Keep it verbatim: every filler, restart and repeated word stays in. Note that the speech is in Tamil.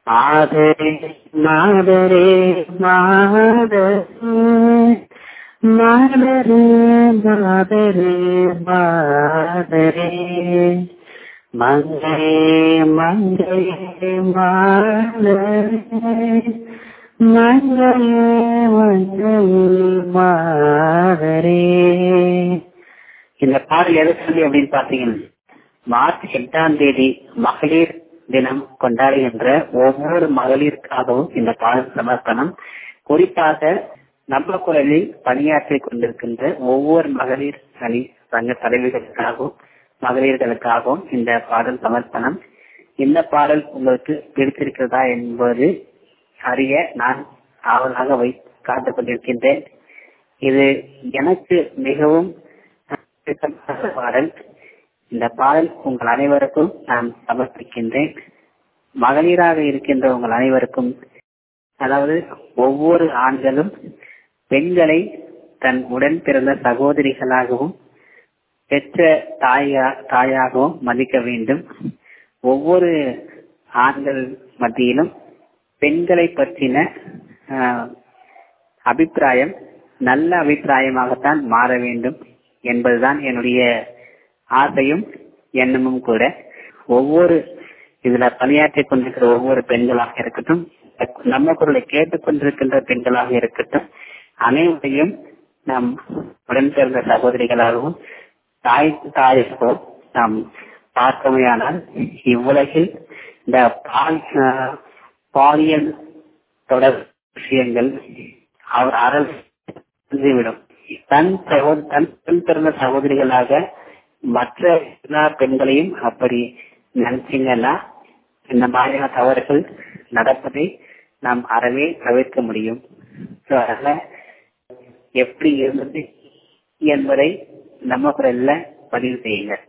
மாதரே மாதரே மாதரே மாதரே மாதரே மாதரே மங்களே மங்களே மாதரே மங்களே மங்களே மாதரே. இந்த பாடல் எதை சொல்லி அப்படின்னு பாத்தீங்கன்னா, மார்ச் எட்டாம் தேதி மகளிர் தினம் கொண்டாடுகின்ற ஒவ்வொரு மகளிருக்காகவும் இந்த பாடல் சமர்ப்பணம். குறிப்பாக நம்ம குரலில் பணியாற்றிக் கொண்டிருக்கின்ற ஒவ்வொரு மகளிர் அணி சங்க தலைவர்களுக்காகவும் மகளிர்களுக்காகவும் இந்த பாடல் சமர்ப்பணம். இந்த பாடல் உங்களுக்கு பிடித்திருக்கிறதா என்பது அறிய நான் ஆவலாக வை காத்துக் கொண்டிருக்கின்றேன். இது எனக்கு மிகவும் பாடல். இந்த பாடல் உங்கள் அனைவருக்கும் நான் சமர்ப்பிக்கின்றேன். மகளிராக இருக்கின்ற உங்கள் அனைவருக்கும், அதாவது ஒவ்வொரு ஆண்களும் பெண்களை தன் உடன் பிறந்த சகோதரிகளாகவும் பெற்ற தாயா தாயாகவும் மதிக்க வேண்டும். ஒவ்வொரு ஆண்கள் மத்தியிலும் பெண்களை பற்றின அபிப்பிராயம் நல்ல அபிப்பிராயமாகத்தான் மாற வேண்டும் என்பதுதான் என்னுடைய ஆசையும் எண்ணமும் கூட. ஒவ்வொரு இதுல பணியாற்றிக் கொண்டிருக்கிற ஒவ்வொரு பெண்களாக இருக்கட்டும், நம்ம குரலை கேட்டுக் கொண்டிருக்கின்ற பெண்களாக இருக்கட்டும், அனைவரையும் நாம் உடன் பிறந்த சகோதரிகளாகவும் தாய் தாயாகவும் நாம் பார்க்கமையானால் இவ்வுலகில் இந்த பாலியல் தொடர் விஷயங்கள் அவர் அறவிடும். தன் சகோதரி தன் பெண் பிறந்த சகோதரிகளாக மற்ற எல்லா பெண்களையும் அப்படி நினைச்சீங்கன்னா இந்த மாதிரியான தவறுகள் நடப்பதை நாம் அறவே தவிர்க்க முடியும். அதனால எப்படி இருந்தது என்பதை நம்ம குரல்ல பதிவு செய்யுங்க.